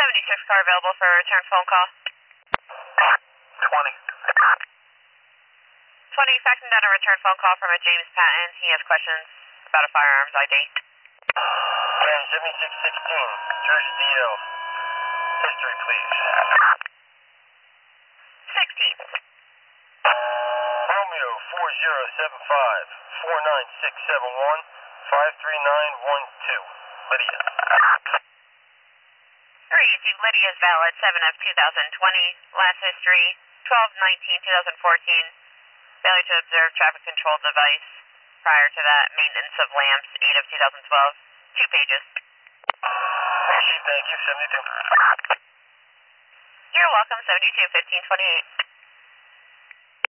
76 car available for a return phone call. 20. 20, faxing down a return phone call from a James Patton. He has questions about a firearms ID. And 7616, Jersey DL. History, please. 16. Romeo 4075 49671 53912. Lydia. Received Lydia's valid 7 of 2020. Last history 12/19/2014. Failure to observe traffic control device. Prior to that, maintenance of lamps 8 of 2012. 2 pages. Thank you. 72. You're welcome. 72 1528.